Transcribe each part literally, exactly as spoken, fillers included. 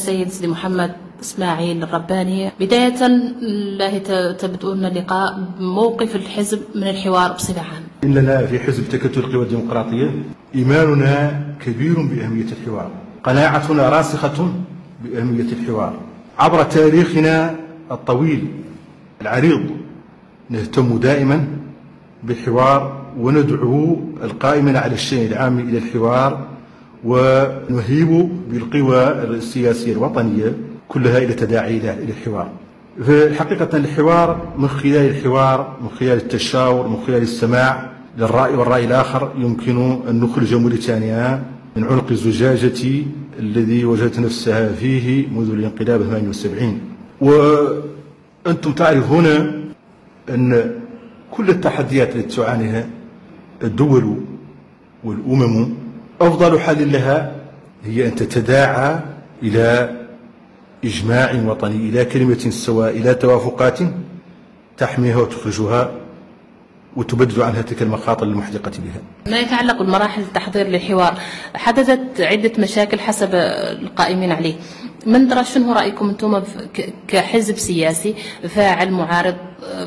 السيد سيدي محمد إسماعيل الرباني، بداية الله تبدؤون اللقاء بموقف الحزب من الحوار بصفة عامة. إننا في حزب تكتل القوى الديمقراطية إيماننا كبير بأهمية الحوار، قناعتنا راسخة بأهمية الحوار. عبر تاريخنا الطويل العريض نهتم دائما بالحوار وندعو القائمين على الشأن العام إلى الحوار، ونهيب بالقوى السياسية الوطنية كلها إلى تداعي إلى الحوار. فحقيقة الحوار من خلال الحوار، من خلال التشاور، من خلال السماع للرأي والرأي الآخر يمكن أن نخرج موريتانيا من عنق الزجاجة الذي وجدت نفسها فيه منذ الانقلاب ثمانية وسبعين. وأنتم تعرفون أن كل التحديات التي تعانيها الدول والأمم أفضل حل لها هي أن تتداعى إلى إجماع وطني، إلى كلمة سواء، إلى توافقات تحميها وتخرجها وتبدد عنها تلك المخاطر المحدقة بها. ما يتعلق بمراحل التحضير للحوار، حدثت عدة مشاكل حسب القائمين عليه. من درى شنو رأيكم أنتم كحزب سياسي فاعل معارض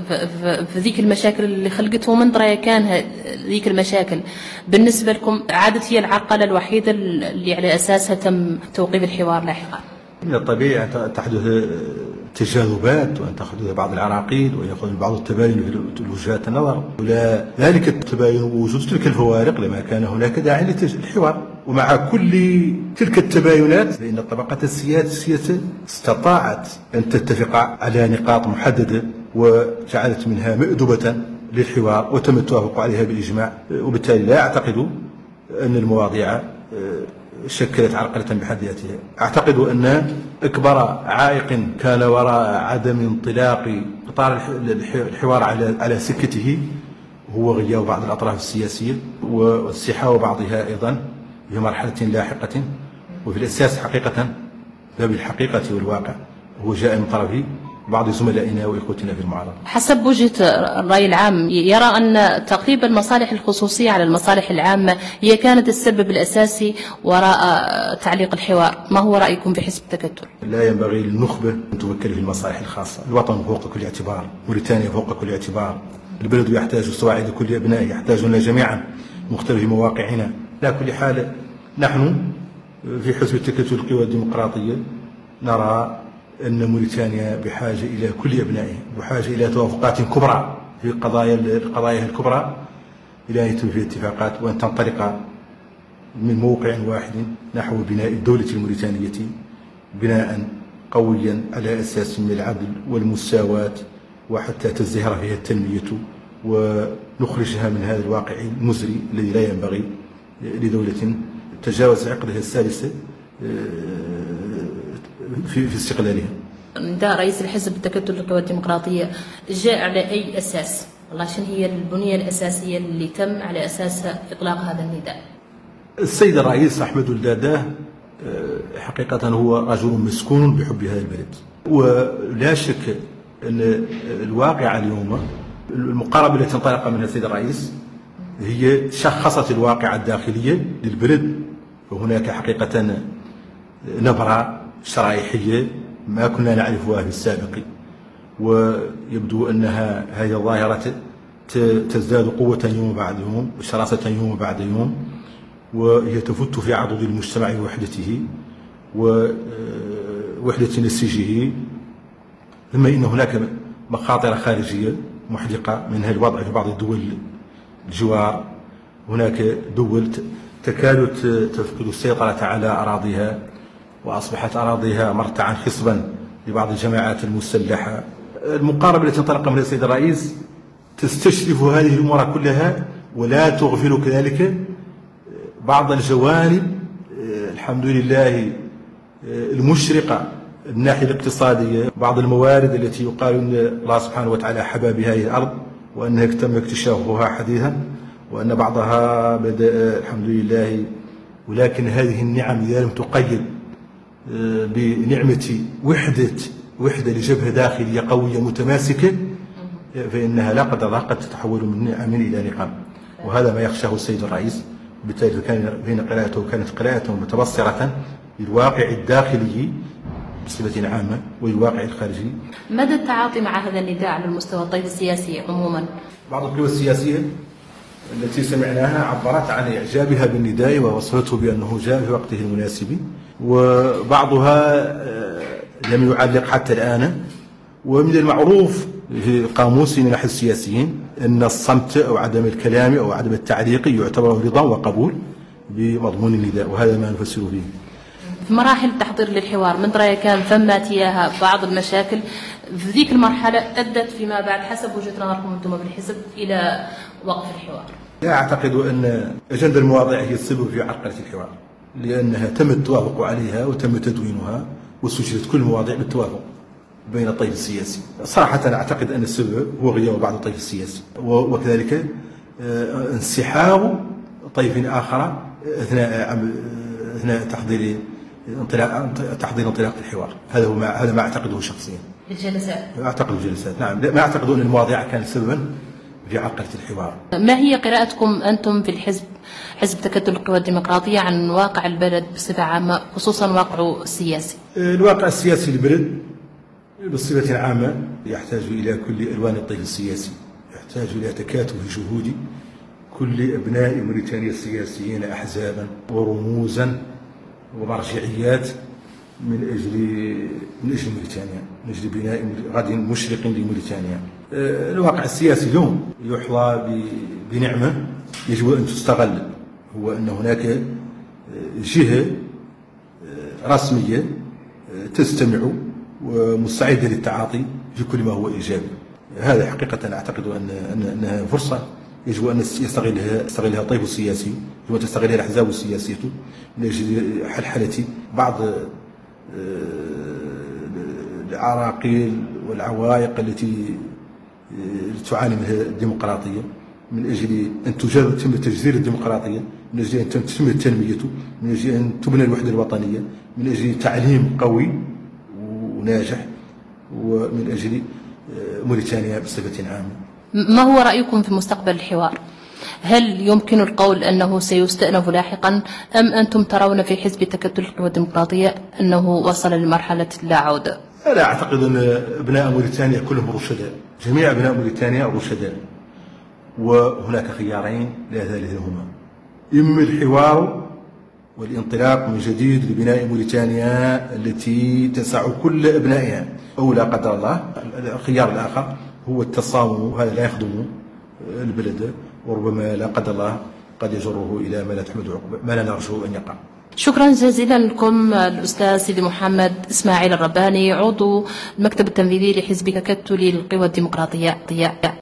في ذيك المشاكل اللي خلقته؟ ومن درى كان ذيك المشاكل بالنسبة لكم عادت هي العرقلة الوحيدة اللي على أساسها تم توقيف الحوار لاحقا؟ من الطبيعي أن تحدث تجاذبات وأن تحدث بعض العراقيل ويأخذ بعض التباين في وجهات النظر، ولا ذلك التباين ووجود تلك الفوارق لما كان هناك داعي للحوار. ومع كل تلك التباينات فإن الطبقة السياسية استطاعت أن تتفق على نقاط محددة وجعلت منها مأدبة للحوار وتم التوافق عليها بالإجماع. وبالتالي لا أعتقد أن المواضيع شكلت عرقلة بحد ذاتها. أعتقد أن أكبر عائق كان وراء عدم انطلاق قطار الحوار على على سكته هو غياب بعض الأطراف السياسية واستحاو بعضها أيضا في مرحلة لاحقة. وفي الأساس حقيقة باب الحقيقة والواقع هو جاء من طرف بعض زملائنا وإخوتنا في المعارضة. حسب وجهة الرأي العام يرى أن تقريب المصالح الخصوصية على المصالح العامة هي كانت السبب الأساسي وراء تعليق الحوار. ما هو رأيكم في حزب التكتل؟ لا ينبغي للنخبة أن تفكر في المصالح الخاصة. الوطن فوق كل اعتبار، موريتانيا فوق كل اعتبار، البلد يحتاج سواعد كل أبنائه، يحتاجنا جميعا مختلف مواقعنا. على كل حال نحن في حزب التكتل القوى الديمقراطية نرى أن موريتانيا بحاجة إلى كل أبنائها، بحاجة إلى توافقات كبرى في قضايا القضايا الكبرى، إلى أن يتم فيها اتفاقات وأن تنطلق من موقع واحد نحو بناء الدولة الموريتانية بناء قويا على أساس من العدل والمساواة، وحتى تزدهر فيها التنمية ونخرجها من هذا الواقع المزري الذي لا ينبغي لدولة تجاوز عقدها الثالثة في في استقلالها. نداء رئيس الحزب التكتل القوى الديمقراطية جاء على أي أساس؟ والله شنو هي البنية الأساسية اللي تم على أساسها إطلاق هذا النداء؟ السيد الرئيس أحمد الداداه حقيقة هو رجل مسكون بحب هذا البلد، ولا شك أن الواقع اليوم المقاربة التي انطلق منها السيد الرئيس هي شخصت الواقع الداخلية للبلد. وهناك حقيقة نبرة شرائحية ما كنا نعرفها في السابق، ويبدو أنها هذه الظاهرة تزداد قوة يوم بعد يوم وشراسة يوم بعد يوم، وهي تفت في عضد المجتمع ووحدته ووحدة نسيجه. ثم إن هناك مخاطر خارجية محدقة، منها الوضع في بعض الدول الجوار. هناك دول تكاد تفقد السيطرة على أراضيها، وأصبحت أراضيها مرتعا خصبا لبعض الجماعات المسلحة. المقاربة التي انطلق منها السيد الرئيس تستشرف هذه الأمور كلها، ولا تغفل كذلك بعض الجوانب الحمد لله المشرقة من الناحية الاقتصادية، بعض الموارد التي يقال أن الله سبحانه وتعالى حبى بها هذه الأرض وأنها تم اكتشافها حديثا، وأن بعضها بدأ الحمد لله. ولكن هذه النعم إذا لم تقيد بنعمة وحدة وحدة لجبهة داخلية قوية متماسكة فإنها لا قدر الله قد تتحول من نعم إلى نقم، وهذا ما يخشاه السيد الرئيس. بالتالي كان بين قراءته كانت قراءته متبصرة للواقع الداخلي بصفة عامة والواقع الخارجي. مدى التعاطي مع هذا النداء على المستوى الطيف السياسي عموما؟ بعض القوى السياسية التي سمعناها عبرت عن إعجابها بالنداء ووصفته بأنه جاء في وقته المناسب، وبعضها لم يعلق حتى الآن. ومن المعروف في قاموسنا نحن السياسيين أن الصمت أو عدم الكلام أو عدم التعليق يعتبر رضا وقبول بمضمون النداء، وهذا ما نفسر به. في مراحل التحضير للحوار من رأيك كان ثم تياها بعض المشاكل في ذيك المرحلة أدت فيما بعد حسب وجهة نظركم أنتم بالحزب إلى وقف الحوار؟ لا أعتقد أن أجندة المواضيع هي السبب في عرقلة الحوار، لأنها تم التوافق عليها وتم تدوينها وسجلت كل المواضيع بالتوافق بين الطيف السياسي. صراحة أعتقد أن السبب هو غياب بعض الطيف السياسي، وكذلك انسحاب طيف آخر أثناء أثناء تحضير انطلاق تحضير انطلاق الحوار. هذا هو ما هذا ما أعتقده شخصيا. الجلسات؟ أعتقد الجلسات، نعم. ما أعتقد أن المواضيع كانت سببا في عرقلة الحوار. ما هي قراءتكم أنتم في الحزب حزب تكتل القوى الديمقراطية عن واقع البلد بصفة عامة، خصوصا واقعه السياسي؟ الواقع السياسي للبلد بصفة عامة يحتاج إلى كل ألوان الطيف السياسي، يحتاج إلى تكاتف جهود كل أبناء موريتانيا السياسيين أحزابا ورموزا ومرجعيات من أجل من أجل موريتانيا، من أجل بناء غد مشرق لموريتانيا. الواقع السياسي اليوم يحظى بنعمة يجب أن تستغل، هو أن هناك جهة رسمية تستمع ومستعدة للتعاطي في كل ما هو إيجابي. هذا حقيقة أعتقد أن أنها فرصة يجب أن يستغلها يستغلها الطيف السياسي، يجب أن تستغلها الأحزاب السياسية من أجل حلحلة بعض العراقيل والعوائق التي تعاني منها الديمقراطية، من أجل أن تتم تجذير الديمقراطية، من أجل أن تتم التنمية، من أجل أن تبنى الوحدة الوطنية، من أجل تعليم قوي وناجح، ومن أجل موريتانيا بصفة عامة. ما هو رأيكم في مستقبل الحوار؟ هل يمكن القول أنه سيستأنف لاحقا، أم أنتم ترون في حزب تكتل القوى الديمقراطية أنه وصل لمرحلة لا عودة؟ لا أعتقد أن أبناء موريتانيا كلهم رشداء، جميع أبناء موريتانيا رشداء، وهناك خيارين لا ثالث لهما: إما الحوار والانطلاق من جديد لبناء موريتانيا التي تسع كل أبنائها، أو لا قدر الله الخيار الآخر هو التصامم، وهذا لا يخدم البلد، وربما لا قدر الله قد يجره إلى ما لا تحمد عقبه، ما لا نرجو أن يقع. شكرا جزيلا لكم الأستاذ سيدي محمد إسماعيل الرباني، عضو المكتب التنفيذي لحزب تكتل القوى الديمقراطية.